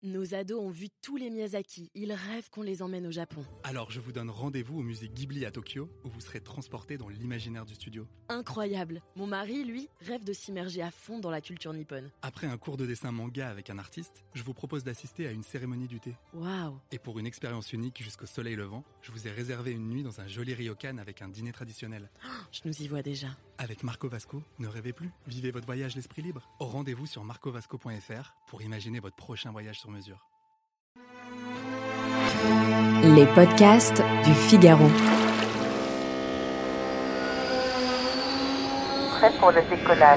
Nos ados ont vu tous les Miyazaki. Ils rêvent qu'on les emmène au Japon. Alors je vous donne rendez-vous au musée Ghibli à Tokyo, où vous serez transportés dans l'imaginaire du studio. Incroyable. Mon mari, lui, rêve de s'immerger à fond dans la culture nippone. Après un cours de dessin manga avec un artiste, je vous propose d'assister à une cérémonie du thé. Waouh. Et pour une expérience unique jusqu'au soleil levant, je vous ai réservé une nuit dans un joli ryokan avec un dîner traditionnel. Je nous y vois déjà. Avec Marco Vasco, ne rêvez plus, vivez votre voyage l'esprit libre. Au rendez-vous sur marcovasco.fr pour imaginer votre prochain voyage sur mesure. Les podcasts du Figaro. Prêt pour le décollage.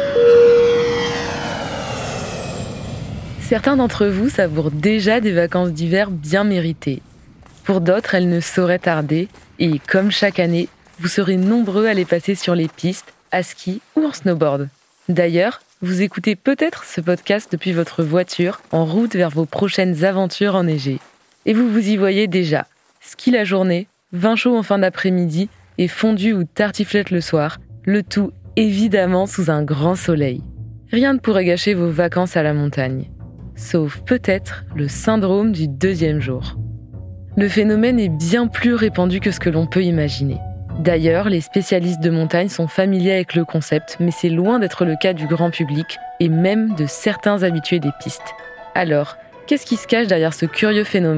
Certains d'entre vous savourent déjà des vacances d'hiver bien méritées. Pour d'autres, elles ne sauraient tarder et, comme chaque année, vous serez nombreux à les passer sur les pistes, à ski ou en snowboard. D'ailleurs, vous écoutez peut-être ce podcast depuis votre voiture, en route vers vos prochaines aventures enneigées. Et vous vous y voyez déjà. Ski la journée, vin chaud en fin d'après-midi et fondue ou tartiflette le soir, le tout évidemment sous un grand soleil. Rien ne pourrait gâcher vos vacances à la montagne. Sauf peut-être le syndrome du deuxième jour. Le phénomène est bien plus répandu que ce que l'on peut imaginer. D'ailleurs, les spécialistes de montagne sont familiers avec le concept, mais c'est loin d'être le cas du grand public et même de certains habitués des pistes. Alors, qu'est-ce qui se cache derrière ce curieux phénomène ?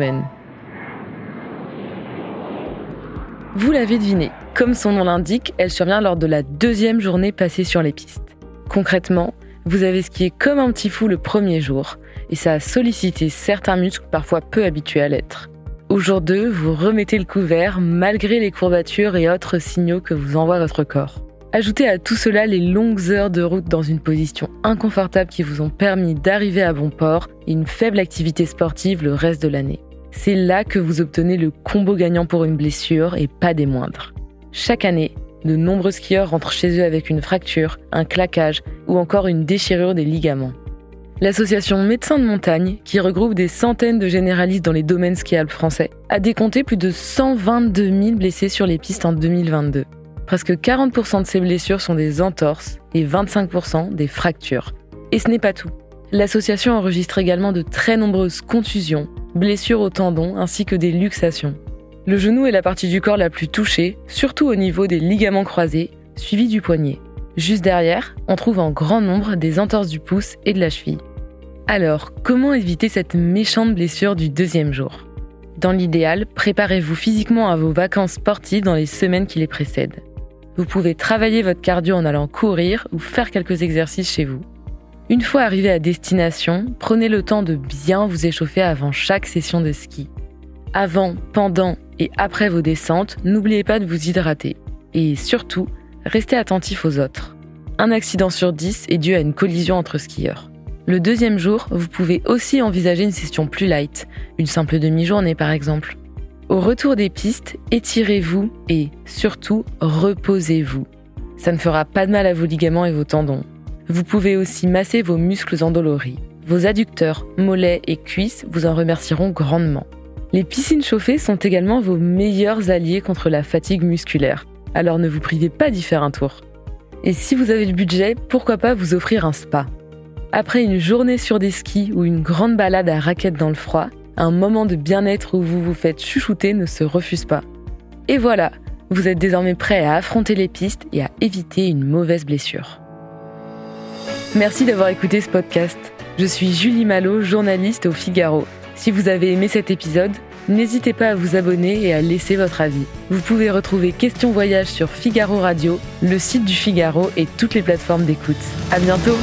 Vous l'avez deviné, comme son nom l'indique, elle survient lors de la deuxième journée passée sur les pistes. Concrètement, vous avez skié comme un petit fou le premier jour, et ça a sollicité certains muscles parfois peu habitués à l'être. Au jour 2, vous remettez le couvert malgré les courbatures et autres signaux que vous envoie votre corps. Ajoutez à tout cela les longues heures de route dans une position inconfortable qui vous ont permis d'arriver à bon port et une faible activité sportive le reste de l'année. C'est là que vous obtenez le combo gagnant pour une blessure et pas des moindres. Chaque année, de nombreux skieurs rentrent chez eux avec une fracture, un claquage ou encore une déchirure des ligaments. L'association Médecins de Montagne, qui regroupe des centaines de généralistes dans les domaines skiables français, a décompté plus de 122 000 blessés sur les pistes en 2022. Presque 40% de ces blessures sont des entorses et 25% des fractures. Et ce n'est pas tout. L'association enregistre également de très nombreuses contusions, blessures aux tendons ainsi que des luxations. Le genou est la partie du corps la plus touchée, surtout au niveau des ligaments croisés, suivi du poignet. Juste derrière, on trouve en grand nombre des entorses du pouce et de la cheville. Alors, comment éviter cette méchante blessure du deuxième jour ? Dans l'idéal, préparez-vous physiquement à vos vacances sportives dans les semaines qui les précèdent. Vous pouvez travailler votre cardio en allant courir ou faire quelques exercices chez vous. Une fois arrivé à destination, prenez le temps de bien vous échauffer avant chaque session de ski. Avant, pendant et après vos descentes, n'oubliez pas de vous hydrater. Et surtout, restez attentif aux autres. Un accident sur 10 est dû à une collision entre skieurs. Le deuxième jour, vous pouvez aussi envisager une session plus light, une simple demi-journée par exemple. Au retour des pistes, étirez-vous et, surtout, reposez-vous. Ça ne fera pas de mal à vos ligaments et vos tendons. Vous pouvez aussi masser vos muscles endoloris. Vos adducteurs, mollets et cuisses vous en remercieront grandement. Les piscines chauffées sont également vos meilleurs alliés contre la fatigue musculaire. Alors ne vous privez pas d'y faire un tour. Et si vous avez le budget, pourquoi pas vous offrir un spa ? Après une journée sur des skis ou une grande balade à raquettes dans le froid, un moment de bien-être où vous vous faites chouchouter ne se refuse pas. Et voilà, vous êtes désormais prêt à affronter les pistes et à éviter une mauvaise blessure. Merci d'avoir écouté ce podcast. Je suis Julie Malo, journaliste au Figaro. Si vous avez aimé cet épisode, n'hésitez pas à vous abonner et à laisser votre avis. Vous pouvez retrouver Question Voyage sur Figaro Radio, le site du Figaro et toutes les plateformes d'écoute. À bientôt!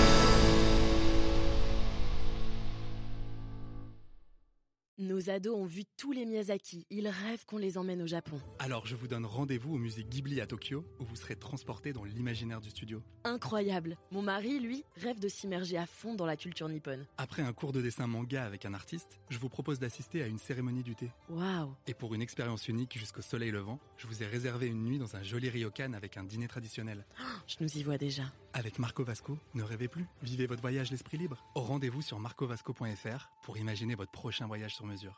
Nos ados ont vu tous les Miyazaki. Ils rêvent qu'on les emmène au Japon. Alors je vous donne rendez-vous au musée Ghibli à Tokyo, où vous serez transportés dans l'imaginaire du studio. Incroyable. Mon mari, lui, rêve de s'immerger à fond dans la culture nippone. Après un cours de dessin manga avec un artiste, je vous propose d'assister à une cérémonie du thé. Waouh. Et pour une expérience unique jusqu'au soleil levant, je vous ai réservé une nuit dans un joli ryokan avec un dîner traditionnel. Je nous y vois déjà. Avec Marco Vasco, ne rêvez plus, vivez votre voyage l'esprit libre. Au rendez-vous sur marcovasco.fr pour imaginer votre prochain voyage sur mesure.